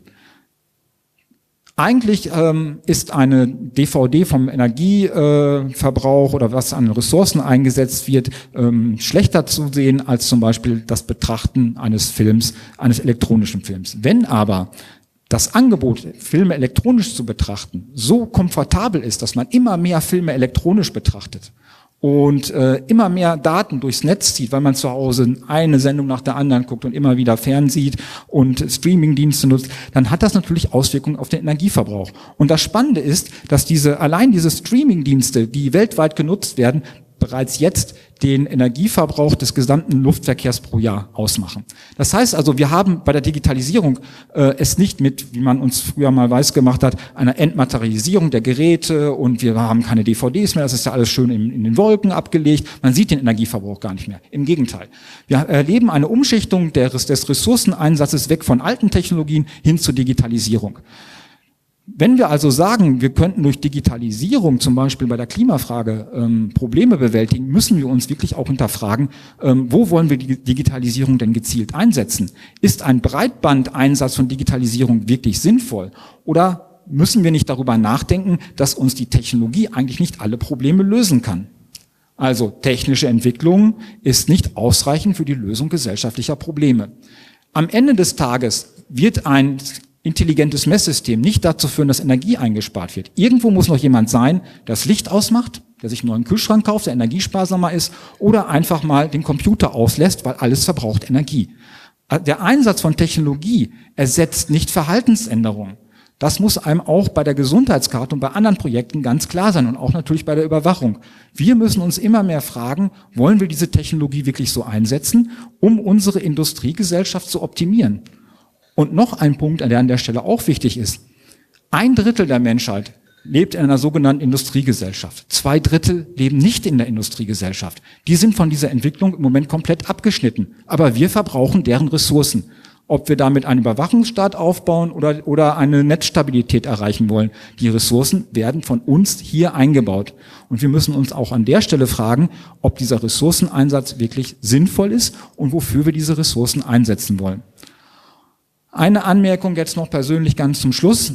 Eigentlich ist eine DVD vom Energieverbrauch oder was an Ressourcen eingesetzt wird, schlechter zu sehen als zum Beispiel das Betrachten eines Films, eines elektronischen Films. Wenn aber das Angebot, Filme elektronisch zu betrachten, so komfortabel ist, dass man immer mehr Filme elektronisch betrachtet und immer mehr Daten durchs Netz zieht, weil man zu Hause eine Sendung nach der anderen guckt und immer wieder fernsieht und Streamingdienste nutzt, dann hat das natürlich Auswirkungen auf den Energieverbrauch. Und das Spannende ist, dass allein diese Streamingdienste, die weltweit genutzt werden, bereits jetzt den Energieverbrauch des gesamten Luftverkehrs pro Jahr ausmachen. Das heißt also, wir haben bei der Digitalisierung es nicht mit, wie man uns früher mal weiß gemacht hat, einer Entmaterialisierung der Geräte, und wir haben keine DVDs mehr, das ist ja alles schön in den Wolken abgelegt, man sieht den Energieverbrauch gar nicht mehr. Im Gegenteil. Wir erleben eine Umschichtung des Ressourceneinsatzes weg von alten Technologien hin zur Digitalisierung. Wenn wir also sagen, wir könnten durch Digitalisierung zum Beispiel bei der Klimafrage Probleme bewältigen, müssen wir uns wirklich auch hinterfragen, wo wollen wir die Digitalisierung denn gezielt einsetzen? Ist ein Breitbandeinsatz von Digitalisierung wirklich sinnvoll? Oder müssen wir nicht darüber nachdenken, dass uns die Technologie eigentlich nicht alle Probleme lösen kann? Also technische Entwicklung ist nicht ausreichend für die Lösung gesellschaftlicher Probleme. Am Ende des Tages wird ein intelligentes Messsystem nicht dazu führen, dass Energie eingespart wird. Irgendwo muss noch jemand sein, der das Licht ausmacht, der sich einen neuen Kühlschrank kauft, der energiesparsamer ist, oder einfach mal den Computer auslässt, weil alles verbraucht Energie. Der Einsatz von Technologie ersetzt nicht Verhaltensänderungen. Das muss einem auch bei der Gesundheitskarte und bei anderen Projekten ganz klar sein und auch natürlich bei der Überwachung. Wir müssen uns immer mehr fragen, wollen wir diese Technologie wirklich so einsetzen, um unsere Industriegesellschaft zu optimieren? Und noch ein Punkt, der an der Stelle auch wichtig ist: 1/3 der Menschheit lebt in einer sogenannten Industriegesellschaft. 2/3 leben nicht in der Industriegesellschaft. Die sind von dieser Entwicklung im Moment komplett abgeschnitten. Aber wir verbrauchen deren Ressourcen. Ob wir damit einen Überwachungsstaat aufbauen oder eine Netzstabilität erreichen wollen, die Ressourcen werden von uns hier eingebaut. Und wir müssen uns auch an der Stelle fragen, ob dieser Ressourceneinsatz wirklich sinnvoll ist und wofür wir diese Ressourcen einsetzen wollen. Eine Anmerkung jetzt noch persönlich ganz zum Schluss.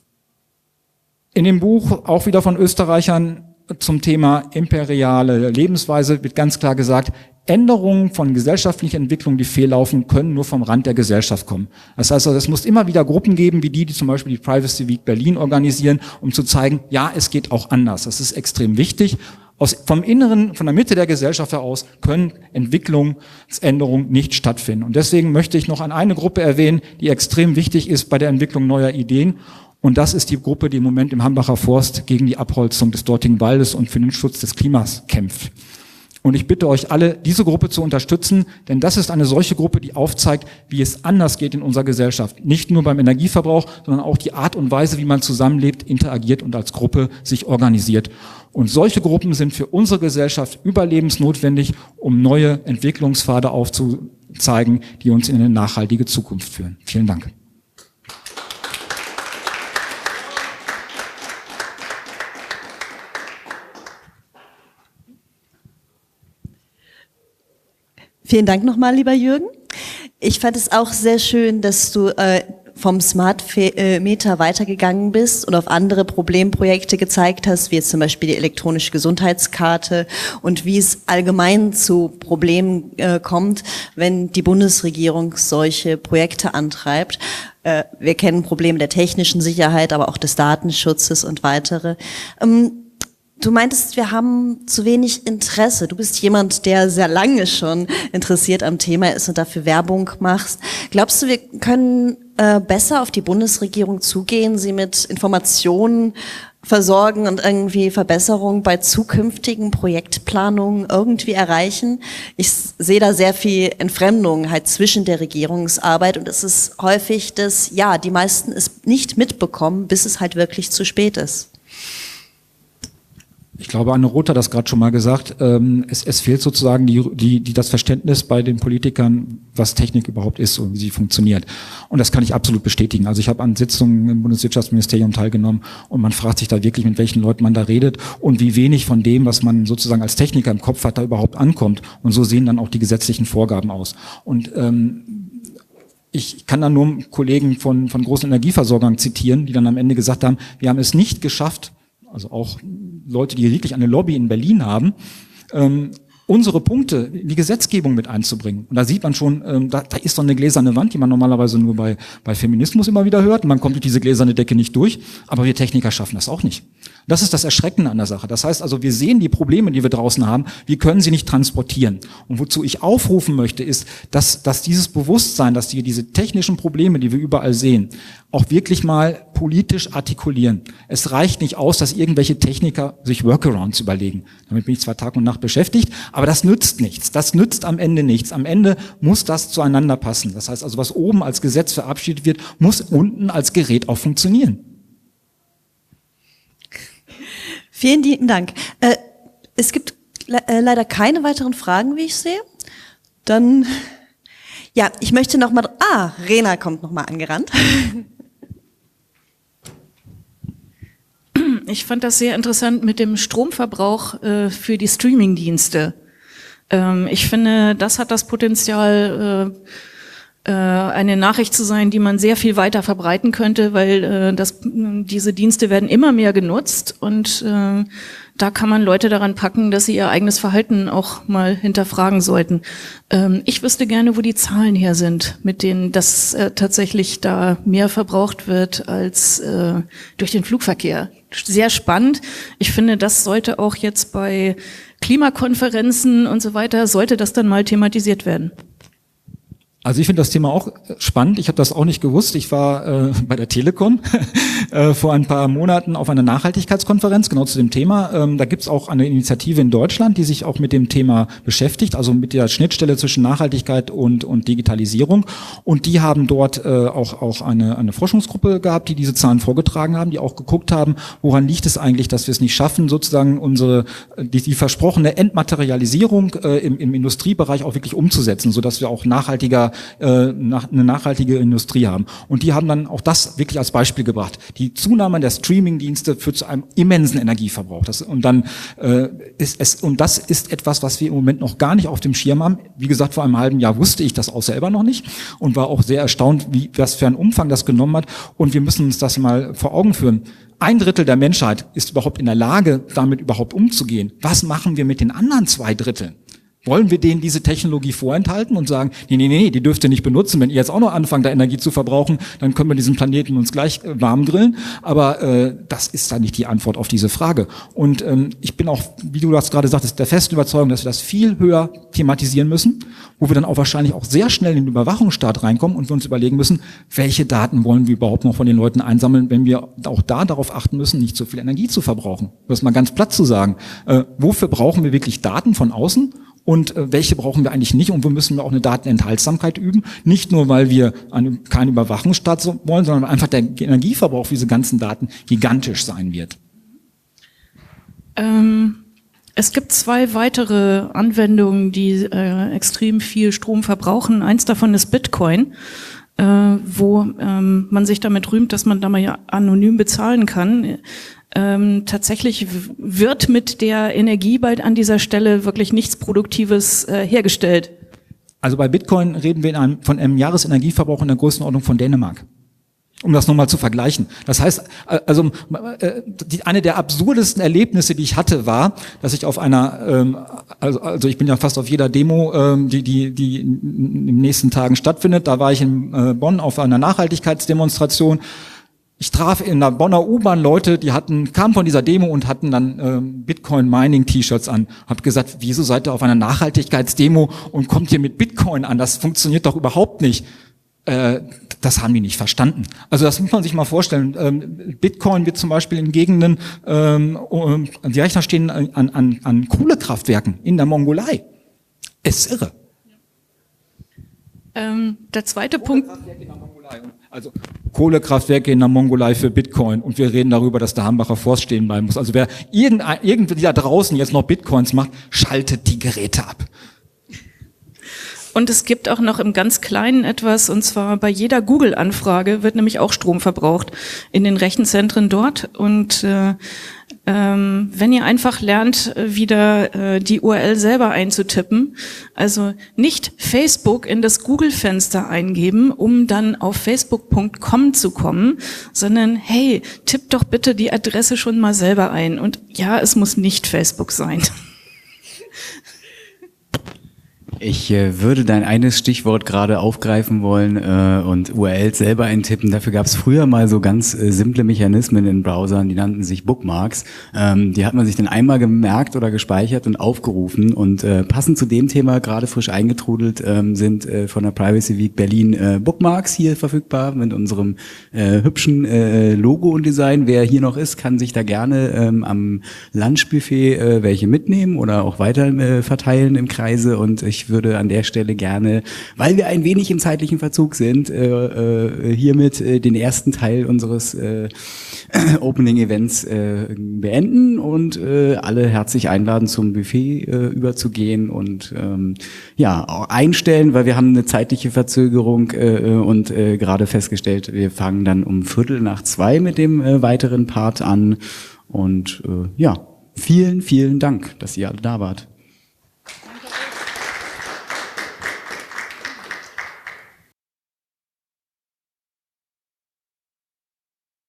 In dem Buch, auch wieder von Österreichern, zum Thema imperiale Lebensweise wird ganz klar gesagt, Änderungen von gesellschaftlicher Entwicklung, die fehllaufen, können nur vom Rand der Gesellschaft kommen. Das heißt also, es muss immer wieder Gruppen geben, wie die zum Beispiel die Privacy Week Berlin organisieren, um zu zeigen, ja, es geht auch anders. Das ist extrem wichtig. Vom Inneren, von der Mitte der Gesellschaft heraus können Entwicklungsänderungen nicht stattfinden. Und deswegen möchte ich noch an eine Gruppe erwähnen, die extrem wichtig ist bei der Entwicklung neuer Ideen. Und das ist die Gruppe, die im Moment im Hambacher Forst gegen die Abholzung des dortigen Waldes und für den Schutz des Klimas kämpft. Und ich bitte euch alle, diese Gruppe zu unterstützen, denn das ist eine solche Gruppe, die aufzeigt, wie es anders geht in unserer Gesellschaft. Nicht nur beim Energieverbrauch, sondern auch die Art und Weise, wie man zusammenlebt, interagiert und als Gruppe sich organisiert. Und solche Gruppen sind für unsere Gesellschaft überlebensnotwendig, um neue Entwicklungspfade aufzuzeigen, die uns in eine nachhaltige Zukunft führen. Vielen Dank. Vielen Dank nochmal, lieber Jürgen. Ich fand es auch sehr schön, dass du vom Smart Meter weitergegangen bist und auf andere Problemprojekte gezeigt hast, wie jetzt zum Beispiel die elektronische Gesundheitskarte und wie es allgemein zu Problemen kommt, wenn die Bundesregierung solche Projekte antreibt. Wir kennen Probleme der technischen Sicherheit, aber auch des Datenschutzes und weitere. Du meintest, wir haben zu wenig Interesse. Du bist jemand, der sehr lange schon interessiert am Thema ist und dafür Werbung machst. Glaubst du, wir können besser auf die Bundesregierung zugehen, sie mit Informationen versorgen und irgendwie Verbesserungen bei zukünftigen Projektplanungen irgendwie erreichen? Ich sehe da sehr viel Entfremdung halt zwischen der Regierungsarbeit und es ist häufig, dass die meisten es nicht mitbekommen, bis es halt wirklich zu spät ist. Ich glaube, Anne Roth hat das gerade schon mal gesagt. Es fehlt sozusagen das Verständnis bei den Politikern, was Technik überhaupt ist und wie sie funktioniert. Und das kann ich absolut bestätigen. Also ich habe an Sitzungen im Bundeswirtschaftsministerium teilgenommen und man fragt sich da wirklich, mit welchen Leuten man da redet und wie wenig von dem, was man sozusagen als Techniker im Kopf hat, da überhaupt ankommt. Und so sehen dann auch die gesetzlichen Vorgaben aus. Und ich kann dann nur Kollegen von großen Energieversorgern zitieren, die dann am Ende gesagt haben, wir haben es nicht geschafft, also auch Leute, die wirklich eine Lobby in Berlin haben, unsere Punkte in die Gesetzgebung mit einzubringen. Und da sieht man schon, da ist so eine gläserne Wand, die man normalerweise nur bei Feminismus immer wieder hört. Und man kommt durch diese gläserne Decke nicht durch. Aber wir Techniker schaffen das auch nicht. Das ist das Erschreckende an der Sache. Das heißt also, wir sehen die Probleme, die wir draußen haben. Wir können sie nicht transportieren. Und wozu ich aufrufen möchte, ist, dass dieses Bewusstsein, dass diese technischen Probleme, die wir überall sehen, auch wirklich mal politisch artikulieren. Es reicht nicht aus, dass irgendwelche Techniker sich Workarounds überlegen. Damit bin ich zwar Tag und Nacht beschäftigt, aber das nützt nichts. Das nützt am Ende nichts. Am Ende muss das zueinander passen. Das heißt also, was oben als Gesetz verabschiedet wird, muss unten als Gerät auch funktionieren. Vielen lieben Dank. Es gibt leider keine weiteren Fragen, wie ich sehe. Dann, ich möchte nochmal, Rena kommt nochmal angerannt. Ich fand das sehr interessant mit dem Stromverbrauch für die Streaming-Dienste. Ich finde, das hat das Potenzial, eine Nachricht zu sein, die man sehr viel weiter verbreiten könnte, weil diese Dienste werden immer mehr genutzt und da kann man Leute daran packen, dass sie ihr eigenes Verhalten auch mal hinterfragen sollten. Ich wüsste gerne, wo die Zahlen her sind, mit denen das tatsächlich da mehr verbraucht wird als durch den Flugverkehr. Sehr spannend. Ich finde, das sollte auch jetzt bei Klimakonferenzen und so weiter, sollte das dann mal thematisiert werden. Also ich finde das Thema auch spannend. Ich habe das auch nicht gewusst. Ich war bei der Telekom vor ein paar Monaten auf einer Nachhaltigkeitskonferenz, genau zu dem Thema. Da gibt's auch eine Initiative in Deutschland, die sich auch mit dem Thema beschäftigt, also mit der Schnittstelle zwischen Nachhaltigkeit und Digitalisierung. Und die haben dort auch eine Forschungsgruppe gehabt, die diese Zahlen vorgetragen haben, die auch geguckt haben, woran liegt es eigentlich, dass wir es nicht schaffen, sozusagen die versprochene Entmaterialisierung im Industriebereich auch wirklich umzusetzen, sodass wir auch eine nachhaltige Industrie haben. Und die haben dann auch das wirklich als Beispiel gebracht. Die Zunahme der Streaming-Dienste führt zu einem immensen Energieverbrauch. Das ist etwas, was wir im Moment noch gar nicht auf dem Schirm haben. Wie gesagt, vor einem halben Jahr wusste ich das auch selber noch nicht und war auch sehr erstaunt, was für einen Umfang das genommen hat. Und wir müssen uns das mal vor Augen führen. 1/3 der Menschheit ist überhaupt in der Lage, damit überhaupt umzugehen. Was machen wir mit den anderen 2/3? Wollen wir denen diese Technologie vorenthalten und sagen, nee, die dürft ihr nicht benutzen. Wenn ihr jetzt auch noch anfangt, da Energie zu verbrauchen, dann können wir diesen Planeten uns gleich warm grillen. Aber das ist da nicht die Antwort auf diese Frage. Und ich bin auch, wie du das gerade sagtest, der festen Überzeugung, dass wir das viel höher thematisieren müssen, wo wir dann auch wahrscheinlich auch sehr schnell in den Überwachungsstaat reinkommen und wir uns überlegen müssen, welche Daten wollen wir überhaupt noch von den Leuten einsammeln, wenn wir auch da darauf achten müssen, nicht so viel Energie zu verbrauchen. Das mal ganz platt zu sagen. Wofür brauchen wir wirklich Daten von außen? Und welche brauchen wir eigentlich nicht? Und wo müssen wir auch eine Datenenthaltsamkeit üben? Nicht nur, weil wir keinen Überwachungsstaat wollen, sondern weil einfach der Energieverbrauch für diese ganzen Daten gigantisch sein wird. Es gibt 2 weitere Anwendungen, die extrem viel Strom verbrauchen. Eins davon ist Bitcoin, wo man sich damit rühmt, dass man da mal ja anonym bezahlen kann. Tatsächlich wird mit der Energie bald an dieser Stelle wirklich nichts Produktives hergestellt. Also bei Bitcoin reden wir von einem Jahresenergieverbrauch in der Größenordnung von Dänemark. Um das nochmal zu vergleichen. Das heißt, also eine der absurdesten Erlebnisse, die ich hatte, war, dass ich auf einer, also ich bin ja fast auf jeder Demo, die in den nächsten Tagen stattfindet. Da war ich in Bonn auf einer Nachhaltigkeitsdemonstration. Ich traf in der Bonner U-Bahn Leute, die kamen von dieser Demo und hatten dann Bitcoin-Mining-T-Shirts an. Hab gesagt, wieso seid ihr auf einer Nachhaltigkeitsdemo und kommt hier mit Bitcoin an? Das funktioniert doch überhaupt nicht. Das haben die nicht verstanden. Also das muss man sich mal vorstellen. Bitcoin wird zum Beispiel in Gegenden, die Rechner stehen an Kohlekraftwerken in der Mongolei. Es ist irre. Der zweite Punkt. Also Kohlekraftwerke in der Mongolei für Bitcoin und wir reden darüber, dass der Hambacher Forst stehen bleiben muss. Also wer irgendwie da draußen jetzt noch Bitcoins macht, schaltet die Geräte ab. Und es gibt auch noch im ganz Kleinen etwas, und zwar bei jeder Google-Anfrage wird nämlich auch Strom verbraucht in den Rechenzentren dort. Und wenn ihr einfach lernt, wieder die URL selber einzutippen, also nicht Facebook in das Google-Fenster eingeben, um dann auf facebook.com zu kommen, sondern hey, tipp doch bitte die Adresse schon mal selber ein. Und ja, es muss nicht Facebook sein. Ich würde dein eines Stichwort gerade aufgreifen wollen und URLs selber eintippen. Dafür gab es früher mal so ganz simple Mechanismen in Browsern, die nannten sich Bookmarks. Die hat man sich dann einmal gemerkt oder gespeichert und aufgerufen. Und passend zu dem Thema, gerade frisch eingetrudelt, sind von der Privacy Week Berlin Bookmarks hier verfügbar mit unserem hübschen Logo und Design. Wer hier noch ist, kann sich da gerne am Lunchbuffet welche mitnehmen oder auch weiter verteilen im Kreise. Und ich würde an der Stelle gerne, weil wir ein wenig im zeitlichen Verzug sind, hiermit den ersten Teil unseres Opening-Events beenden und alle herzlich einladen, zum Buffet überzugehen und auch einstellen, weil wir haben eine zeitliche Verzögerung und gerade festgestellt, wir fangen dann um 1:15 mit dem weiteren Part an und vielen, vielen Dank, dass ihr alle da wart.